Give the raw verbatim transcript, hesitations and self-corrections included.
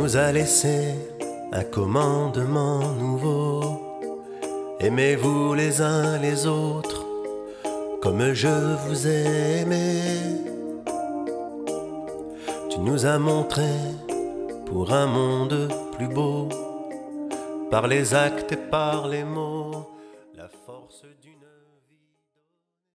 nous as laissé un commandement nouveau. Aimez-vous les uns les autres comme je vous ai aimé. Tu nous as montré pour un monde plus beau, par les actes et par les mots.